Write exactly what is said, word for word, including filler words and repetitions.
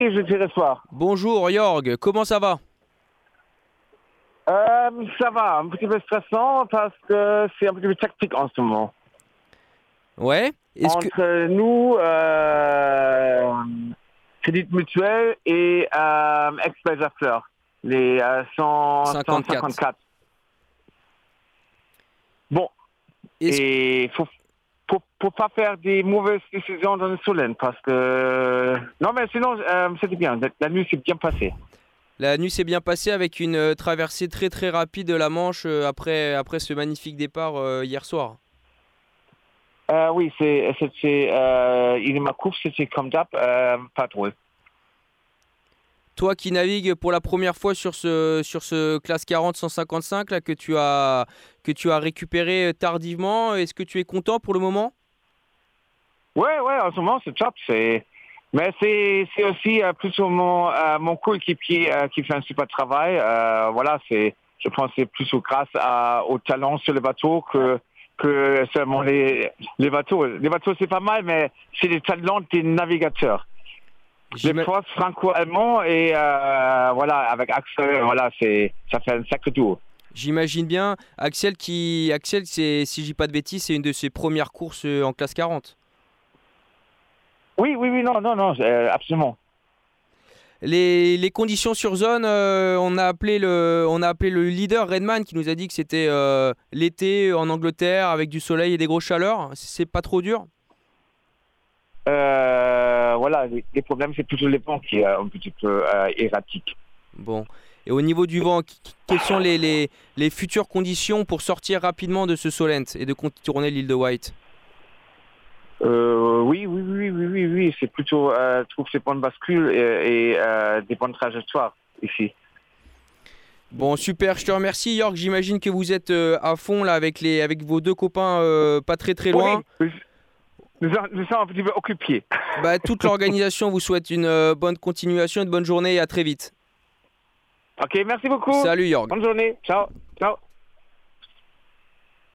je te reçois. Bonjour Jorg, comment ça va? Euh, ça va, un petit peu stressant parce que c'est un petit peu tactique en ce moment. Ouais. Est-ce Entre que nous, euh, Crédit Mutuel et euh, Express à Fleurs, les euh, cent, cinquante-quatre. cent cinquante-quatre. Bon, Est-ce- et faut, faut, faut pas faire des mauvaises décisions dans le Solène parce que... Non, mais sinon, euh, c'était bien. La nuit s'est bien passée. La nuit s'est bien passée avec une euh, traversée très très rapide de la Manche euh, après, après ce magnifique départ euh, hier soir. Euh, oui, c'est, c'était, euh, il ma course, c'était comme d'hab, euh, pas drôle. Toi qui navigues pour la première fois sur ce, sur ce classe quarante cent cinquante-cinq là, que tu as, que tu as récupéré euh, tardivement, est-ce que tu es content pour le moment? Ouais, ouais, en ce moment, c'est top, c'est, mais c'est, c'est aussi euh, plutôt mon, euh, mon coéquipier euh, qui fait un super travail. Euh, voilà, c'est, je pense que c'est plutôt grâce à, au talent sur le bateau que, que seulement les, les bateaux. Les bateaux, c'est pas mal, mais c'est les talents des navigateurs. Les J'ima- forces franco-allemands et euh, voilà, avec Axel, voilà, c'est, ça fait un sacré tour. J'imagine bien. Axel, qui, Axel c'est, si je dis pas de bêtises, c'est une de ses premières courses euh, en classe quarante. Oui, oui, oui, non, non, non, euh, absolument. Les, les conditions sur zone, euh, on a appelé le, on a appelé le leader Redman qui nous a dit que c'était euh, l'été en Angleterre avec du soleil et des grosses chaleurs. C'est pas trop dur? Euh, voilà, les, les problèmes, c'est plutôt les vents qui est un petit peu euh, erratique. Bon. Et au niveau du vent, qui- qui- quelles sont les, les, les futures conditions pour sortir rapidement de ce Solent et de contourner l'île de Wight? Euh, oui, oui, oui, oui, oui, oui, c'est plutôt, euh, je trouve ces bonnes bascules et, et euh, des bonnes trajectoires ici. Bon, super, je te remercie, York. J'imagine que vous êtes euh, à fond là avec, les, avec vos deux copains euh, pas très très loin. Oui, nous, nous nous sommes un petit peu occupés. Bah, toute l'organisation vous souhaite une euh, bonne continuation, une bonne journée et à très vite. Ok, merci beaucoup. Salut, York. Bonne journée. Ciao. Ciao.